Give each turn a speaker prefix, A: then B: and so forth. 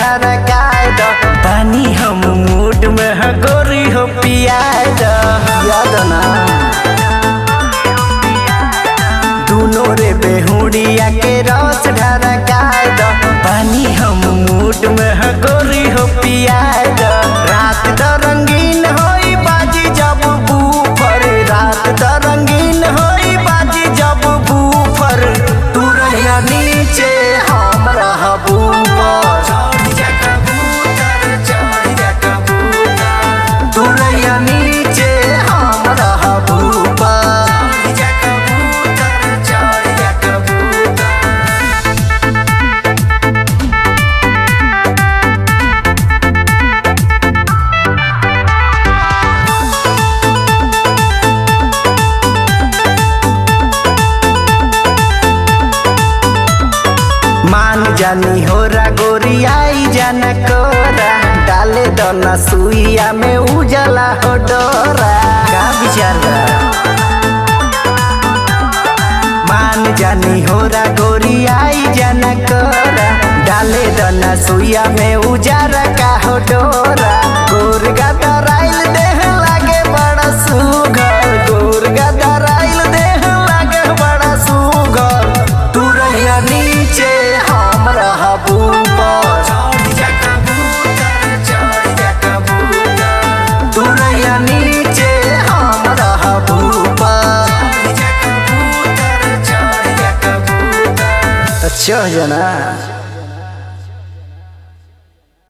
A: ढरकाए द पानी हम मूड में है गोरी हो पियाए द याद ना दोनों रे बेहुड़िया के रस ढरकाए द पानी हम मूड में है गोरी हो पियाए द रात द रंगीन होई बाजी जब बूफर रात द रंगीन होई बाजी जब बूफर तू रहिया नीचे हम रहब ऊपर तू रहिया नीचे हम रहब ऊपर मान जानी हो रा गोरी आई जाना कोरा डाले दोना सुइया में उजला हो डोरा का विचार बा मान जानी हो रा गोरी आई जाना कोरा डाले दोना सुइया में उजारा का हो डोरा गोर गदराइल देह लागे बड़ा सुघर गोर गदराइल देह लागे बड़ा सुघर तू रहिया नीचे हम रहब ऊपर तू रहिया नीचे हम रहब ऊपर अच्छा जना।